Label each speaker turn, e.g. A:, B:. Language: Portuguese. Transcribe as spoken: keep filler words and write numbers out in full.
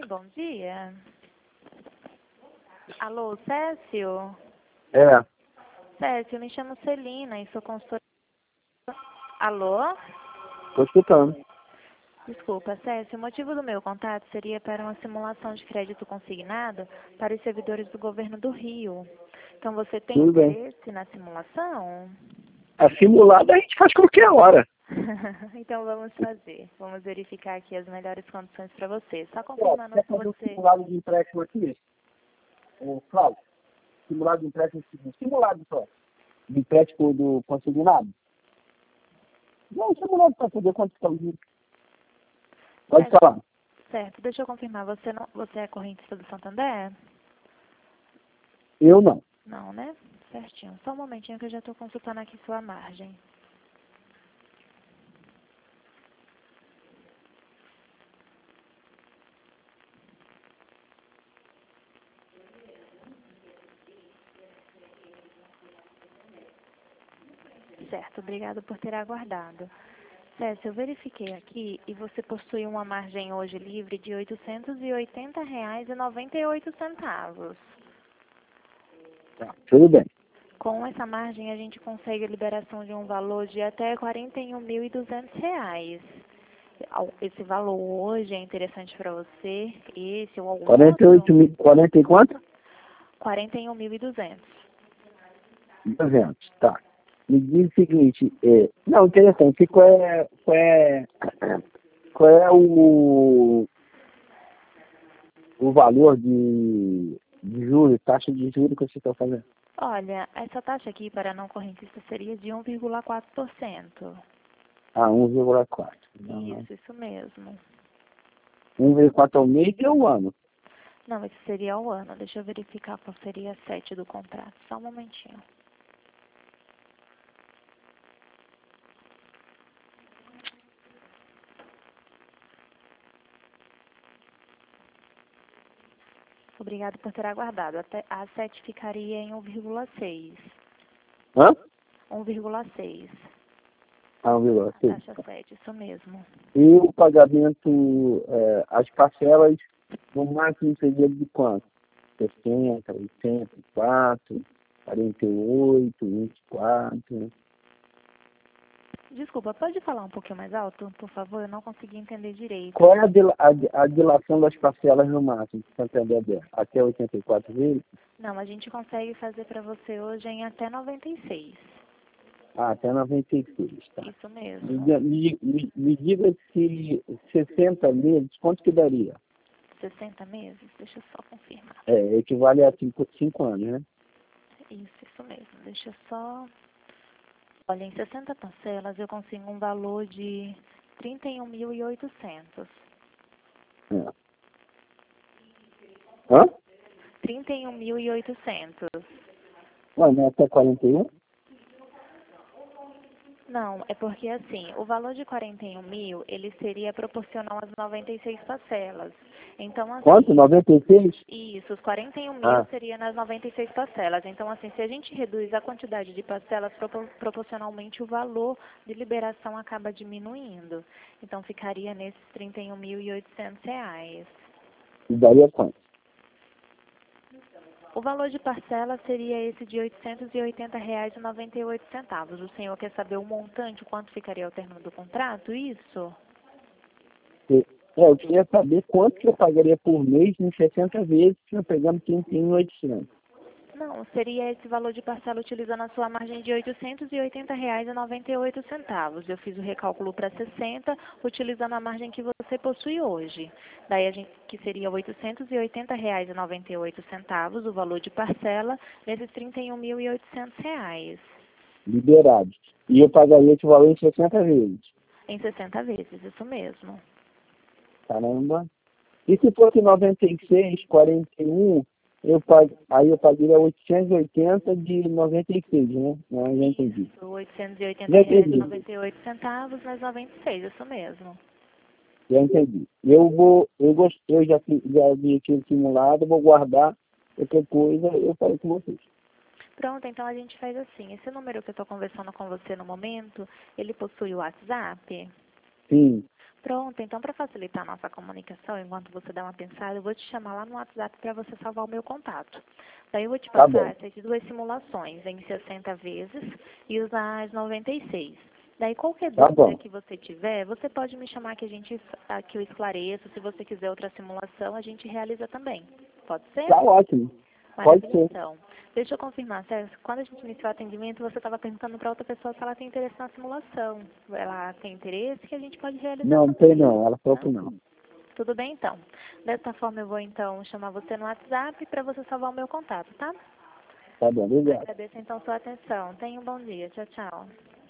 A: bom dia. Alô, Cécio?
B: É,
A: Cécio, eu me chamo Celina e sou consultora... Alô?
B: tô escutando.
A: Desculpa, Cécio, o motivo do meu contato seria para uma simulação de crédito consignado para os servidores do governo do Rio. Então, você tem
B: Tudo bem.
A: interesse na simulação?
B: A simulada a gente faz qualquer hora.
A: Então, vamos fazer. Vamos verificar aqui as melhores condições para você. Só
B: Ó,
A: confirmando
B: quer
A: se
B: fazer um
A: você...
B: simulado de empréstimo aqui? Ô, Cláudio, simulado de empréstimo, simulado só. De empréstimo do consignado? Não, simulado para saber quanto está o juros. Pode
A: Certo,
B: falar.
A: certo. Deixa eu confirmar. Você, não... você é correntista do Santander?
B: Eu não.
A: Não, né? Certinho. Só um momentinho que eu já estou consultando aqui sua margem. Certo, obrigado por ter aguardado. Cécio, eu verifiquei aqui e você possui uma margem hoje livre de oitocentos e oitenta reais e noventa e oito centavos.
B: Tá, tudo bem.
A: Com essa margem, a gente consegue a liberação de um valor de até quarenta e um mil e duzentos reais. Esse valor hoje é interessante para você? Esse ou algum
B: quarenta e oito
A: outro?
B: mil, quarenta e quanto?
A: quarenta e um mil e duzentos.
B: duzentos, tá. Me diz o seguinte, é, não, interessante, qual é, qual é, qual é o, o valor de, de juros, taxa de juros que você está fazendo?
A: Olha, essa taxa aqui para não correntista seria de um vírgula quatro por cento.
B: Ah, um vírgula quatro.
A: Isso, isso mesmo.
B: um vírgula quatro ao mês e ao ano.
A: Não, esse seria o ano. Deixa eu verificar qual seria a sete do contrato. Só um momentinho. Obrigado por ter aguardado. Até a sete ficaria em um vírgula seis.
B: Hã?
A: um vírgula seis.
B: Ah, um vírgula seis.
A: Taxa sete, isso mesmo.
B: E o pagamento, é, as parcelas, no máximo seria de quanto? sessenta, oitenta e quatro, quarenta e oito, vinte e quatro.
A: Desculpa, pode falar um pouquinho mais alto, por favor? Eu não consegui entender direito.
B: Qual é a, dila- a, a dilação das parcelas no máximo de Santander aberto? Até oitenta e quatro vezes?
A: Não, a gente consegue fazer para você hoje em até noventa e seis.
B: Ah, até noventa e seis, tá.
A: Isso
B: Me,
A: mesmo.
B: di- me, me, me diga se sessenta meses, quanto que daria?
A: sessenta meses? Deixa eu só confirmar.
B: É, equivale a cinco anos, né?
A: Isso, isso mesmo. Deixa eu só... Olha, em sessenta parcelas eu consigo um valor de trinta e um mil e oitocentos.
B: É. Hã?
A: trinta e um mil e oitocentos.
B: Ué, não é até quarenta e um?
A: Não, é porque assim, o valor de quarenta e um mil, ele seria proporcional às noventa e seis parcelas. Então, assim,
B: Quanto? noventa e seis?
A: isso, os quarenta e um mil
B: Ah,
A: seria nas noventa e seis parcelas. Então, assim, se a gente reduz a quantidade de parcelas, propor- proporcionalmente o valor de liberação acaba diminuindo. Então, ficaria nesses trinta e um mil e oitocentos reais.
B: e daria quanto?
A: O valor de parcela seria esse de oitocentos e oitenta reais e noventa e oito centavos. O senhor quer saber o montante, quanto ficaria ao término do contrato? Isso?
B: É, eu queria saber quanto que eu pagaria por mês em sessenta vezes se eu pegando trinta e um mil e oitocentos.
A: Não, seria esse valor de parcela utilizando a sua margem de oitocentos e oitenta reais e noventa e oito centavos. Eu fiz o recálculo para sessenta, utilizando a margem que você possui hoje. Daí a gente, que seria oitocentos e oitenta reais e noventa e oito centavos, o valor de parcela, nesses trinta e um mil e oitocentos reais.
B: Liberados. E eu pagaria esse valor em sessenta vezes.
A: Em sessenta vezes, isso mesmo.
B: Caramba. E se fosse noventa e seis, quarenta e um, eu pag... aí eu pagaria oitocentos e oitenta de noventa e seis, né? Não, eu já entendi.
A: Isso, oitocentos e oitenta
B: Já
A: reais e
B: entendi.
A: noventa e oito centavos, mais noventa e seis, isso mesmo.
B: Já entendi. Eu vou, eu gostei, eu já, fi- já vi aqui o simulado, vou guardar qualquer coisa, eu falo com vocês.
A: Pronto, então a gente faz assim. Esse número que eu estou conversando com você no momento, ele possui o WhatsApp?
B: Sim.
A: Pronto, então para facilitar a nossa comunicação, enquanto você dá uma pensada, eu vou te chamar lá no WhatsApp para você salvar o meu contato. Daí eu vou te
B: Tá
A: passar
B: bom.
A: essas duas simulações em sessenta vezes e usar as noventa e seis. Daí qualquer
B: Tá
A: dúvida
B: bom.
A: que você tiver, você pode me chamar que a gente que eu esclareço. Se você quiser outra simulação, a gente realiza também. Pode ser?
B: Tá ótimo. Pode
A: Maravilha,
B: ser.
A: então. Deixa eu confirmar, Sérgio, quando a gente iniciou o atendimento, você estava perguntando para outra pessoa se ela tem interesse na simulação. Ela tem interesse que a gente pode realizar
B: Não, não tem
A: também.
B: não. Ela falou
A: Tá?
B: que não.
A: Tudo bem, então. Dessa forma, eu vou, então, chamar você no WhatsApp para você salvar o meu contato, tá?
B: Tá bom, obrigado.
A: Agradeço, então, sua atenção. Tenha um bom dia. Tchau, tchau.